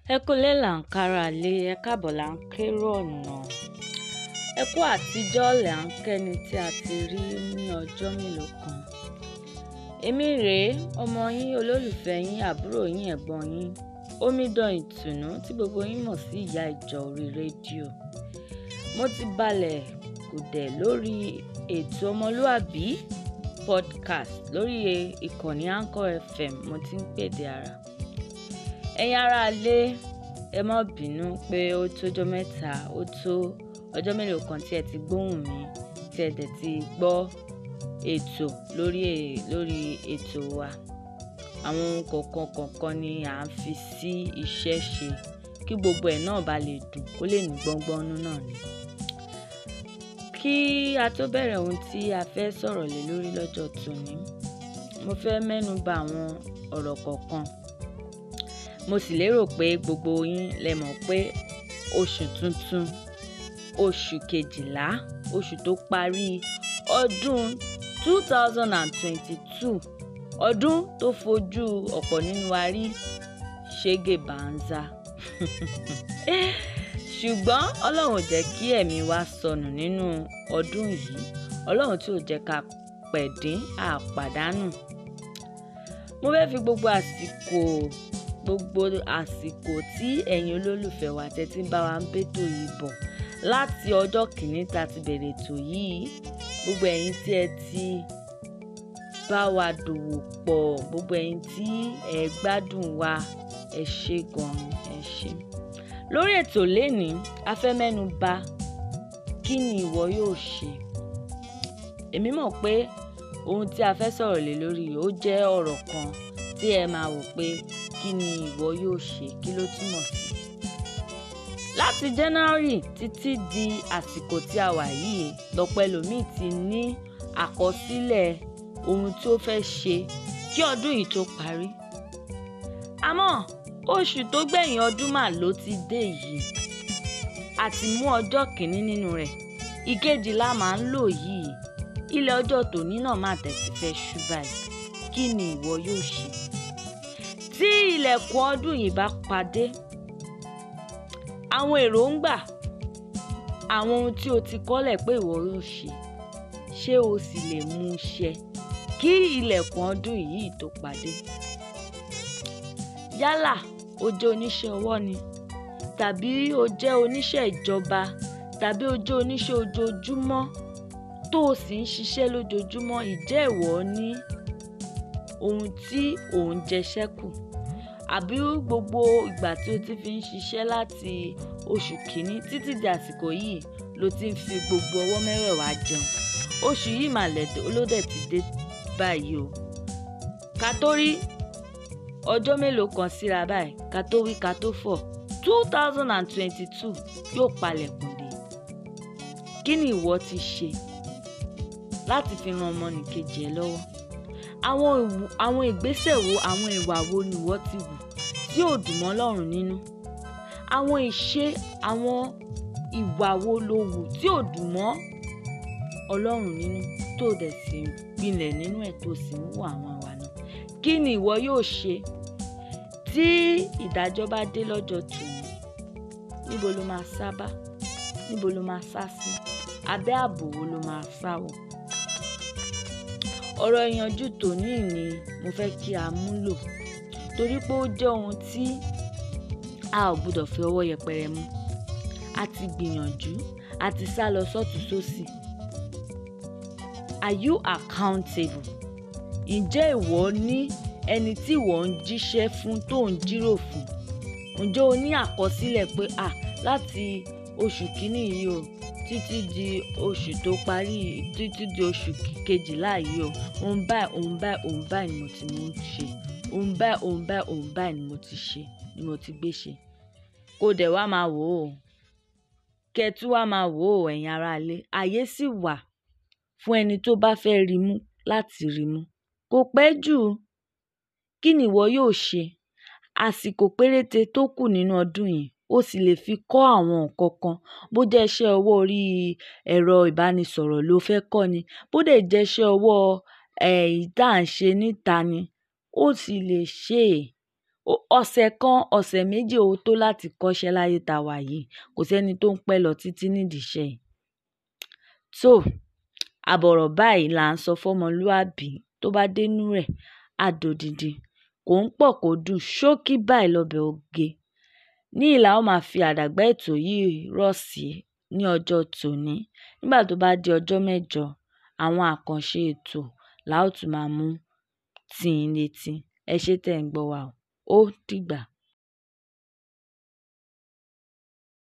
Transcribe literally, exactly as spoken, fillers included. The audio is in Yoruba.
Ẹ kúulé là ń kára lé, ẹ káàbọ̀ là ń kérò ọ̀nà. Ẹ kú àtijọ́ là ń kẹ́ni tí a ti rí ní ọjọ́ mélòó kan. Èmi rèé, ọmọ yín, olólùfẹ́ yín, àbúrò yín, ẹ̀gbọ́n yín, Omidan Ìtùnú tí gbogbo yín mọ̀ sí ìyá ìjọ orí rédíò. Mo ti balẹ̀ gùdẹ̀ lórí ètò ọmọlúàbí podcast lórí ìkànnì Anchor F M. Mo ti ń pèdè ara. Ẹ̀yin ará ilé, ẹ má bínú pé ó tójọ́ mẹ́ta, ó tó ọjọ́ mélòó kan tí ẹ ti gbóhùn mi, tí ẹ dẹ̀ ti gbọ́ ètò lórí lórí ètò wa. Àwọn ohun kọ̀ọ̀kan kọ̀ọ̀kan ni à ń fi sí iṣẹ́ ṣe kí gbogbo ẹ̀ náà bá lè dùn, kó lè ní gbọ́ngbọ́nú náà ni. Kí a tó bẹ̀rẹ̀ ohun tí a fẹ́ sọ̀rọ̀ lé lórí lọ́jọ́ tòní, mo fẹ́ mẹ́nu bà àwọn ọ̀rọ̀ kọ̀ọ̀kan. Mo sì lérò pé gbogbo yín lẹ mọ̀ pé oṣù tuntun, oṣù kejìlá, oṣù tó parí ọdún two thousand twenty-two, ọdún tó fojú ọ̀pọ̀ nínú wa rí ṣégè bàǹzà. Ṣùgbọ́n Ọlọ́run ò jẹ́ kí ẹ̀mí wa sọnù nínú ọdún yìí. Ọlọ́run tí ò jẹ́ ká pẹ̀dín àpàdánù. Mo fẹ́ fi gbogbo àsìkò gbogbo àsìkò tí ẹ̀yin olólùfẹ́ wa tẹ́ tí ń bá wa ń bẹ́tò yìí bọ̀ láti ọjọ́ kìíní tá ti bẹ̀rẹ̀ ètò yìí, gbogbo ẹ̀yin tí ẹ ti bá wa dòwò pọ̀, gbogbo ẹ̀yin tí ẹ gbádùn wa, ẹ ṣé gan-an, ẹ ṣé. Lórí ètò lénìí, a fẹ́ mẹ́nu bà kí ni ìwọ yóò ṣe. Èmi mọ̀ pé ohun tí a fẹ́ sọ̀rọ̀ lé lórí ó jẹ́ ọ̀rọ̀ kan tí ẹ máa wò pé kí ni ìwọ yóò ṣe, kí ló túmọ̀ sí. Láti January títí di àsìkò tí a wà yìí, lọ́pọ̀ ẹlòmíì ti ní àkọsílẹ̀ ohun tí ó fẹ́ ṣe kí ọdún yìí tó parí. Àmọ́ oṣù tó gbẹ̀yìn ọdún mà ló ti dé yìí. A ti mú ọjọ́ kìíní nínú rẹ̀. Ìkejì la máa ń lò yìí. Ilẹ̀ ọjọ́ tòní náà má tẹ̀sí fẹ́ ṣú báyìí. Kí ni ìwọ yóò ṣe? Tí ilẹ̀kùn ọdún yìí bá padé, àwọn èròǹgbà, àwọn ohun tí o ti kọ́lẹ̀ pé ìwọ yóò ṣe, ṣé o sì lè mú ṣẹ kí ilẹ̀kùn ọdún yìí tó padé? Yálà o jẹ́ oníṣẹ́ ọwọ́ ni, tàbí o jẹ́ oníṣẹ́ ìjọba, tàbí o jẹ́ oníṣẹ́ ojoojúmọ́ tó o sì ń ṣiṣẹ́ lójoojúmọ́, ìjẹ́ ìwọ ní ohun tí ò ń jẹ ṣẹ́kù, àbí gbogbo ìgbà tí o ti fi ń ṣiṣẹ́ láti oṣù kìíní títí di àsìkò yìí ló ti ń fi gbogbo ọwọ́ mẹ́wẹ̀ẹ̀wá jẹun. Oṣù yìí mà lẹ́dẹ̀ olódẹ̀ ti dé báyìí o. Ká tó rí ọjọ́ mélòó kan síra báyìí, ká tó wí ká tó fọ̀, two thousand twenty-two yóò palẹ̀kùn dé. Kí ni ìwọ ti ṣe láti fi ran ọmọnìkejì ẹ lọ́wọ́? Àwọn ìwù, àwọn ìgbésẹ̀ wo, àwọn ìwà wo ni ìwọ ti wù tí ò dùn mọ́ Ọlọ́run nínú? Àwọn ìṣe, àwọn ìwà wo lo wù tí ò dùn mọ́ Ọlọ́run nínú tó dẹ̀ sì gbilẹ̀ nínú ẹ̀ tó sì ń wù àwọn ìwà náà? Kí ni ìwọ yóò ṣe tí ìdájọ́ bá dé lọ́jọ́ tòní? Níbo lo máa sábà? Níbo lo máa sá sí? Abẹ́ ààbò wo lo máa sá wọ̀? Ọ̀rọ̀ ìyànjú tòní ni mo fẹ́ kí a mú lò, torí pé ó jẹ́ ohun tí a ò gbọdọ̀ fi ọwọ́ yẹpẹrẹ mú. A ti gbìyànjú, a ti sá lọ sọ́tùn sósì. Are you accountable? Ǹjẹ́ ìwọ ní ẹni tí ìwọ ń jíṣẹ́ fún tó ń jírò fún? Ǹjẹ́ o ní àkọsílẹ̀ pé à láti oṣù kìíní yìí o títí di oṣù tó parí, títí di oṣù kejìlá yìí o, ohun báyìí, ohun báyìí, ohun báyìí ni mo ti mú ṣe. Ohun báyìí, ohun báyìí, ohun báyìí ni mo ti ṣe, ni mo ti gbé ṣe. Kó dẹ̀ wá máa wò ó. Kẹ́tù wá máa wò ó, ẹ̀yin ará ilé. Ayé sì wà fún ẹni tó bá fẹ́ rí mú láti rí mú. Kò pẹ́ jù. Kí ni ìwọ yóò ṣe? Àsìkò péréte tó kù nínú ọdún yìí, ó sì lè fi kọ́ àwọn nǹkan kan. Bó jẹ́ iṣẹ́ ọwọ́ orí ẹ̀rọ ìbánisọ̀rọ̀ ló fẹ́ kọ́ ni, bó dẹ̀ jẹ́ iṣẹ́ ọwọ́ ẹ̀ ìta ń ṣe níta ni, ó sì lè ṣe é. ọ̀sẹ̀ kan ọ̀sẹ̀ méjì ó tó láti kọ́ṣẹ́ láyé tá a wà yìí. Kò sẹ́ni tó ń pẹ́ lọ títí nídìí iṣẹ́ yìí. So àbọ̀rọ̀ báyìí là ń sọ fọ́mọlúàbí tó bá dénú rẹ̀ á dodidi. Kò ń pọ̀ kò dùn, ṣókí báyìí lọ́bẹ̀ oge. Ní ìlà ó máa fi àdàgbà ètò yìí rọ̀ sí ní ọjọ́ tòní. Nígbà tó bá di ọjọ́ mẹ́jọ, àwọn àkànṣe ètò la ó tún máa mú tì yín létí. Ẹ ṣé tẹ̀ ń gbọ́ wa o. Ó dìgbà.